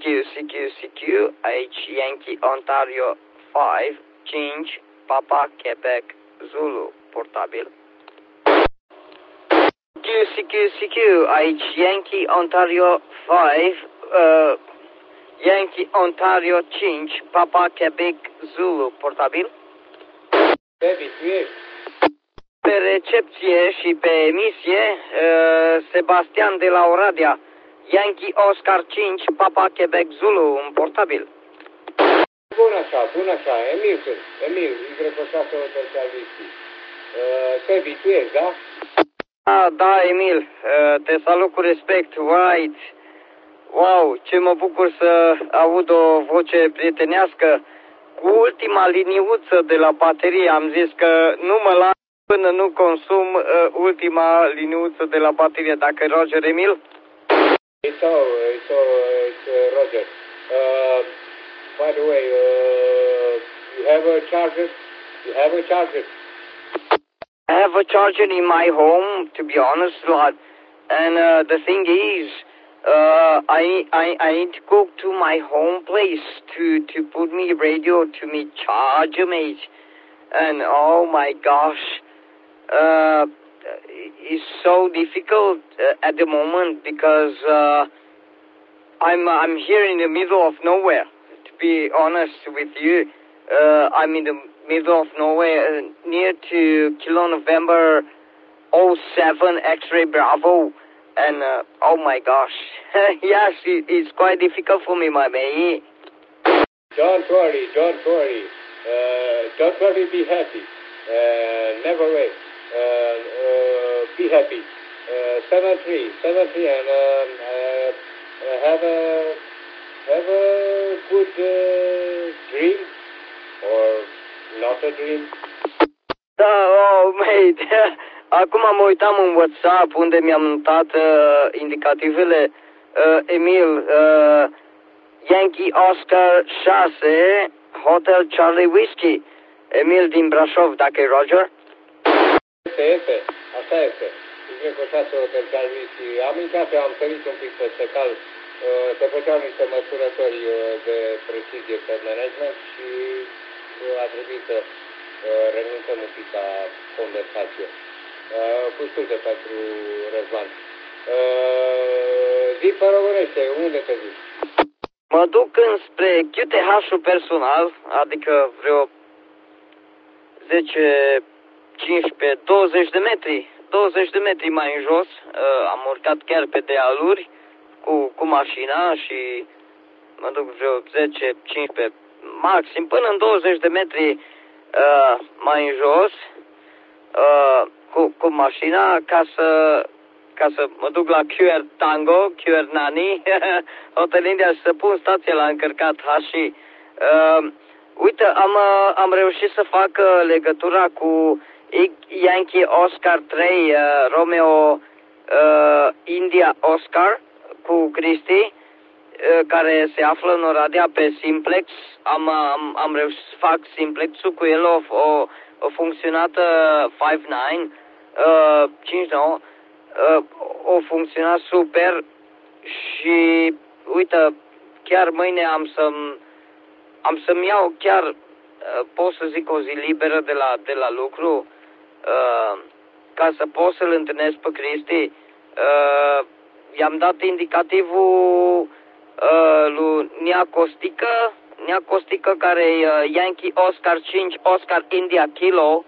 CQ, aici Yankee Ontario 5, Papa Quebec Zulu, portabil. CQ, aici Yankee Ontario 5, Yankee Ontario 5, Papa Quebec Zulu, portabil. Pe recepție și pe emisie, Sebastian de la Oradea, Yankee Oscar 5, Papa Quebec Zulu, un portabil. Bun așa, Emil, Y6 Hotel Calvisti. Sebi, tu ești, da? Da, Emil, te salut cu respect, right. Wow, ce mă bucur să aud o voce prietenească. Cu ultima liniuță de la baterie am zis că nu mă las până nu consum ultima liniuță de la baterie. Dacă Roger, Emil? It's Roger. By the way, you have a charger? I have a charger in my home, to be honest, lad. And the thing is, I need to go to my home place to put me radio to me charger, mate. And oh my gosh, it's so difficult at the moment because I'm here in the middle of nowhere. To be honest with you, I'm in the middle of nowhere, near to Kilo November 07 X-Ray Bravo, and oh my gosh, yes, it's quite difficult for me, my mate. Don't worry, be happy, never wait, be happy, 7-3, and have a good dream, or not a dream. Oh, mate, acum mă uitam în WhatsApp unde mi-am notat indicativele. Emil, Yankee Oscar 6, Hotel Charlie Whiskey. Emil din Brașov, dacă e Roger? Este, așa este. Y6 Hotel Charlie Whiskey. Am intrat, am sărit un pic peste cal. Se făceau niște măsurători de precizie pe management și a trebuit să renunțăm un pic la conversație. Cu scuze pentru Răzvan. Zi pe românește, unde te duci? Mă duc înspre QTH-ul personal, adică vreo 10, 15, 20 de metri. 20 de metri mai în jos. Am urcat chiar pe dealuri cu mașina și mă duc vreo 10, 15, maxim până în 20 de metri mai în jos cu mașina ca să mă duc la QR Tango, QR Nani, Hotel India și să pun stația la încărcat Hashi. Uite, am reușit să fac legătura cu Yankee Oscar 3, Romeo India Oscar, cu Cristi, care se află în Oradea pe Simplex. Am reușit să fac Simplex-ul cu el, o funcționată 5.9, o funcționat super și uite, chiar mâine am să-mi iau chiar, pot să zic, o zi liberă de la lucru, ca să pot să-l întâlnesc pe Cristi. I-am dat indicativul lui Nia Costică, care e Yankee Oscar 5, Oscar India Kilo,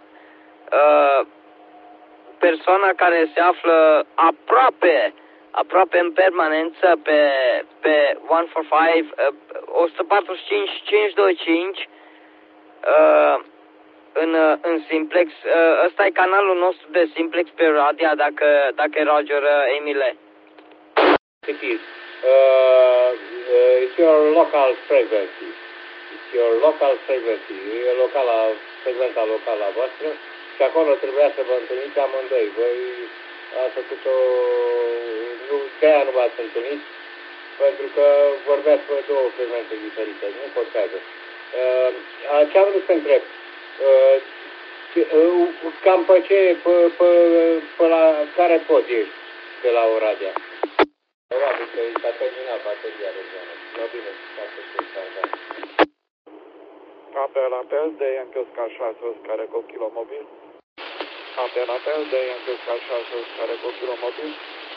persoana care se află aproape în permanență pe 145 în Simplex. Ăsta e canalul nostru de Simplex pe Oradea, dacă e Roger, Emile. It is. It's your local frequency. E frecvența locală a voastră și acolo trebuia să vă întâlniți amândoi. Voi ați făcut-o, de-aia nu v-ați întâlnit, pentru că vorbeați pe două frecvențe diferite, nu contează. Ce am vrut să întreb? Cam pe ce, pe la care pod ești de la Oradea? Probabil că i s-a terminat bateria de zonă. Nu bine, poate să i s-a dat. Apel, apel de Yankee Oscar 6, Oscar Eco Kilo Mobil. Apel, apel de Yankee Oscar 6, Oscar Eco Kilo Mobil.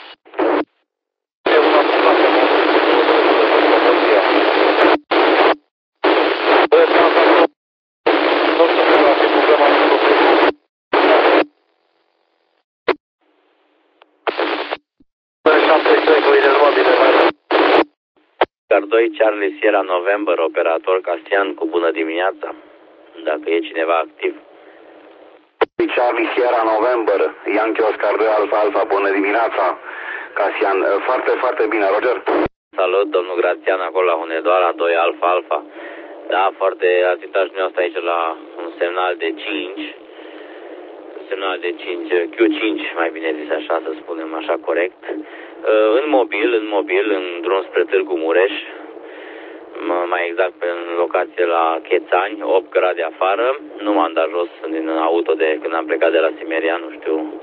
Oscar 2, Charlie Sierra November, operator Castian, cu bună dimineața, dacă e cineva activ. Charlie Sierra November, Yankee Oscar 2 Alfa Alfa, bună dimineața, Casian, foarte, foarte bine, Roger. Salut, domnul Grațian, acolo la Hunedoara, 2 Alfa Alfa. Da, foarte atintaj nostru aici la un semnal de 5. Semnal de 5, Q5, mai bine zis așa, să spunem așa corect. În mobil, în drum spre Târgu Mureș, mai exact pe locație la Chețani, 8 grade afară. Nu m-am dat jos din auto de când am plecat de la Simeria, nu știu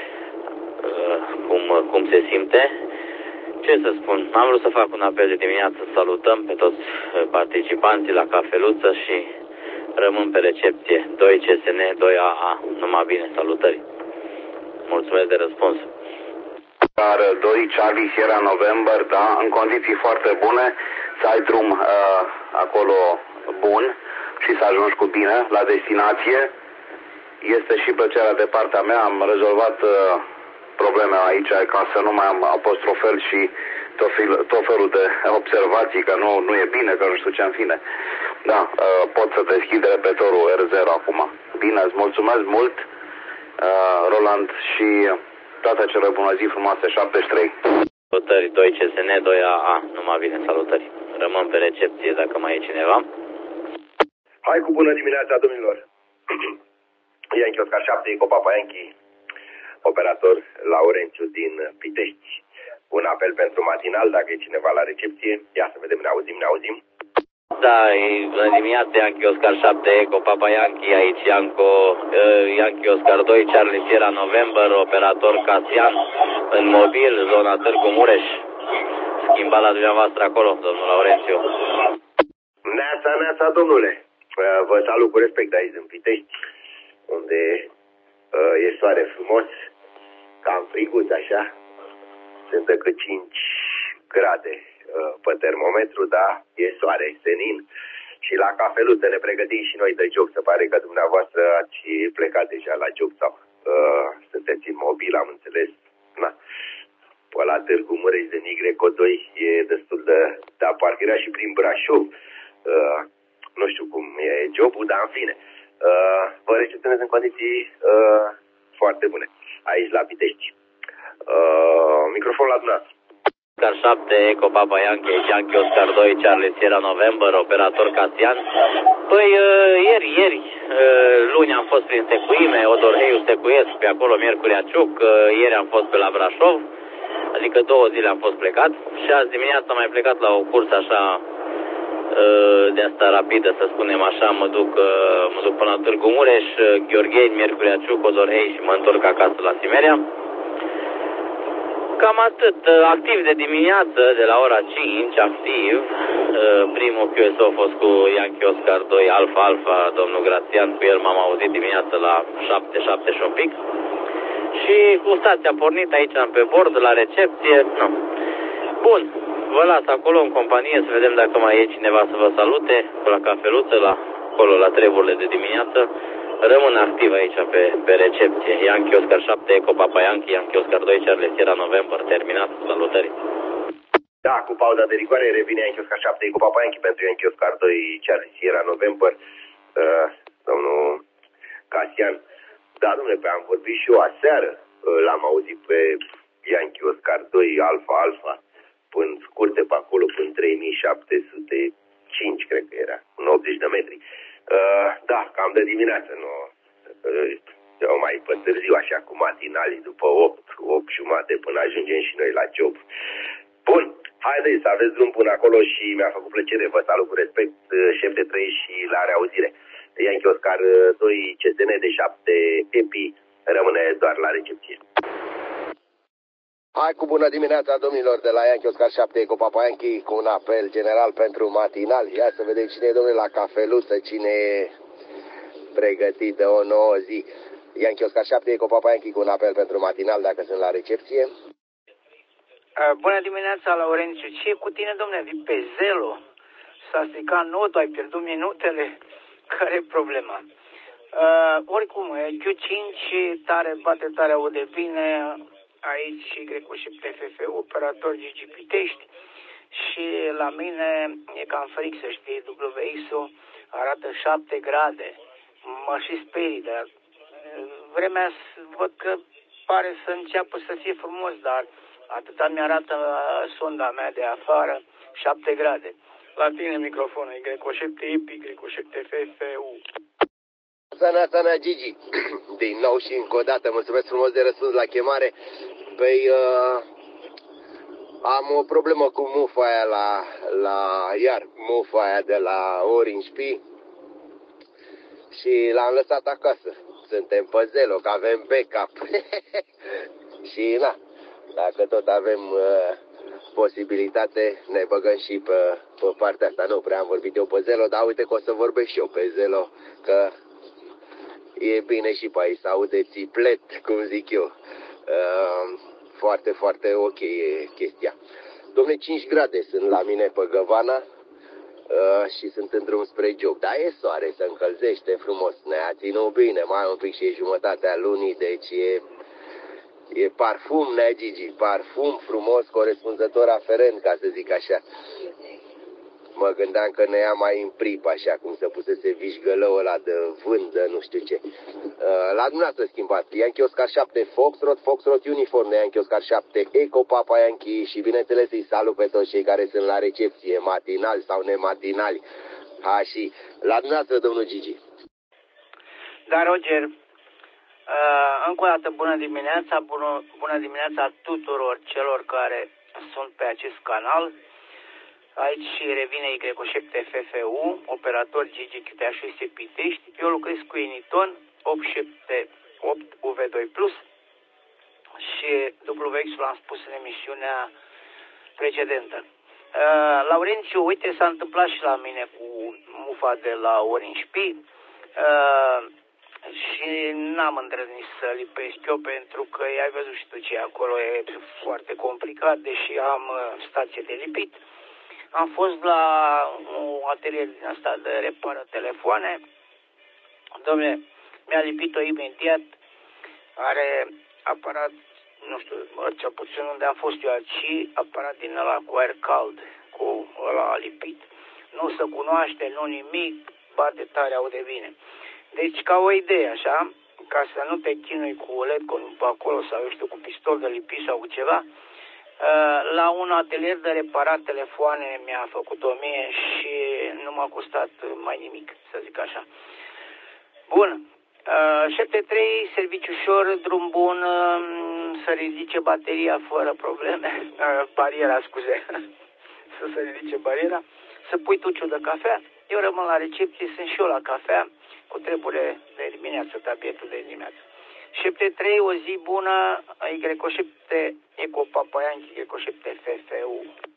cum se simte. Ce să spun, am vrut să fac un apel de dimineață, să salutăm pe toți participanții la cafeluță și rămân pe recepție. 2 CSN, 2 AA, numai bine, salutări. Mulțumesc de răspuns. 2 Charlie Sierra November, da, în condiții foarte bune, să ai drum acolo bun și să ajungi cu bine la destinație. Este și plăcerea de partea mea, am rezolvat probleme aici ca să nu mai am apostrofel și tot felul de observații că nu e bine, că nu știu ce în fine. Da, pot să deschid repetorul R0 acum. Bine, îți mulțumesc mult, Roland, și toate cele bună zi frumoase, 73. Salutări, 2 CSN, 2 AA, numai bine, salutări. Rămân pe recepție dacă mai e cineva. Hai cu bună dimineața, domnilor. Yankee Oscar 7, Eco Papa Yankee, operator Laurențiu din Pitești. Un apel pentru matinal, dacă e cineva la recepție. Ia să vedem, ne auzim. Da, bună dimineața, Yankee Oscar 7, Eco Papa Yankee, aici Yankee Oscar 2, Charlie Sierra November, operator Casian, în mobil, zona Târgu Mureș. Schimba la dumneavoastră acolo, domnul Laurențiu. Neața, domnule. Vă salut cu respect de aici, în Pitești, unde e soare frumos, cam friguț așa. Sunt încă 5 grade pe termometru, dar e soare, senin. Și la cafeluță ne pregătim și noi de joc. Se pare că dumneavoastră ați plecat deja la joc sau sunteți în mobil, am înțeles. Na. Pe la Târgu Mureș de Nigreco 2 e destul de... Da, parcă era și prin Brașov. Nu știu cum e jobul, dar în fine. Vă recepționez în condiții foarte bune. Aici la Pitești. Microfonul la dumneavoastră. Oscar 7, Eco Papa Yankee, Yankee Oscar 2, Charlie Sierra November, operator Casian. Păi, ieri, luni am fost prin Secuime, Odorheiu Secuiesc, pe acolo Miercurea Ciuc, ieri am fost pe la Brașov, adică 2 zile am fost plecat și azi dimineața am mai plecat la o cursă așa, de asta rapidă, să spunem așa, mă duc până la Târgu Mureș, Gheorgheni, Miercurea Ciuc, Odorhei și mă întorc acasă la Simeria. Cam atât. Activ de dimineață, de la ora 5, activ. Primul QSO a fost cu Yankee Oscar 2 Alfa Alfa, domnul Grațian, cu el m-am auzit dimineața la 7 și un pic. Și cu stația pornit aici pe bord, la recepție. Nu. Bun, vă las acolo în companie să vedem dacă mai e cineva să vă salute, la cafeluță, acolo la treburile de dimineață. Rămân activ aici pe recepție. Yankee Oscar 7, Eco Papa Yankee, Yankee Oscar 2, Charlie Sierra November, terminat, salutări. Da, cu pauza de rigoare revine Yankee Oscar 7, Eco Papa Yankee pentru Yankee Oscar 2, Charlie Sierra November. Domnul Casian, da, domnule, pe am vorbit și eu aseară, l-am auzit pe Yankee Oscar 2, Alfa Alfa, până scurte pe acolo, până 3705, cred că era, în 80 de metri. Da, cam de dimineață, nu. Eu mai pe târziu, așa cu matinalii, după 8 jumate, până ajungem și noi la job. Bun, haideți să aveți drum până acolo și mi-a făcut plăcere, vă salut cu respect, șef de 3 și la reauzire. Yankee Oscar 2, CSN de 7, EPI, rămâne doar la recepție. Hai cu bună dimineața, domnilor, de la Yankee Oscar 7 cu Papa Yankee, cu un apel general pentru matinal. Ia să vedem cine e, domnule, la cafeluță, cine e pregătit de o nouă zi. Yankee Oscar 7 cu Papa Yankee, cu un apel pentru matinal, dacă sunt la recepție. Bună dimineața, Laurențiu. Ce e cu tine, domnule? Vii pe Zelo? S-a stricat notul, ai pierdut minutele? Care e problema? Oricum, Q5 tare, bate tare, aude bine. Aici Grecu și TFF, operator Gigi Pitești. Și la mine e cam fric, să știi, WX-ul arată 7 grade. Mă și sperii, dar vremea văd că pare să înceapă să fie frumos, dar atâta mi-arată sonda mea de afară, 7 grade. La tine microfonul, Y7 EPI, Y7 FFU. Sana, Gigi. Din nou și încă o dată, mulțumesc frumos de răspuns la chemare. Păi, am o problemă cu mufa aia mufa aia de la Orange P și l-am lăsat acasă. Suntem pe Zelo, că avem backup. Și na, dacă tot avem posibilitate, ne băgăm și pe partea asta. Nu prea am vorbit eu pe Zelo, dar uite că o să vorbesc și eu pe Zelo, că e bine și pe aici, să aude țiplet, cum zic eu. Foarte, foarte ok e chestia. Dom'le, 5 grade sunt la mine pe Găvana și sunt în drum spre job. Dar e soare, se încălzește frumos. Ne-a ținut bine, mai un pic și e jumătatea lunii, deci e parfum, ne Gigi, parfum frumos, corespunzător aferent, ca să zic așa. Mă gândeam că ne ia mai în prip, așa, cum se pusese vișgălăul ăla de vânt, de nu știu ce. La dumneavoastră schimbat. Yankee Oscar 7 Foxtrot Uniform de Yankee Oscar 7 Eco Papa Yankee și bineînțeles îi salut pe toți cei care sunt la recepție, matinali sau nematinali. Și la dumneavoastră, domnul Gigi. Da, Roger, încă o dată bună dimineața, bună dimineața tuturor celor care sunt pe acest canal. Aici revine Y7 FFU, operator Gigi QTA6 Pitești. Eu lucrez cu Eniton 878 UV2+, și WX l-am spus în emisiunea precedentă. Laurențiu, uite, s-a întâmplat și la mine cu mufa de la Orange P și n-am îndrăznit să lipesc eu, pentru că ai văzut și tu ce acolo e foarte complicat, deși am stație de lipit. Am fost la un atelier din asta de repară telefoane. Dom'le, mi-a lipit-o imediat. Are aparat, nu știu, cel puțin unde am fost eu aici, aparat din ăla cu aer cald, cu ăla lipit. Nu se cunoaște, nu nimic, bate tare, aude bine. Deci, ca o idee, așa, ca să nu te chinui cu LED pe acolo sau, eu știu, cu pistol de lipit sau cu ceva, la un atelier de reparat telefoane mi-a făcut-o mie și nu m-a costat mai nimic, să zic așa. Bun. 73, serviciu ușor, drum bun, să ridice bateria fără probleme, bariera, scuze, să se ridice bariera, să pui tuciul de cafea, eu rămân la recepție, sunt și eu la cafea, cu treburile de dimineață, tabietul de dimineață. 73, o zi bună, Y7 Eco Papa Yankee, Y7 FFU.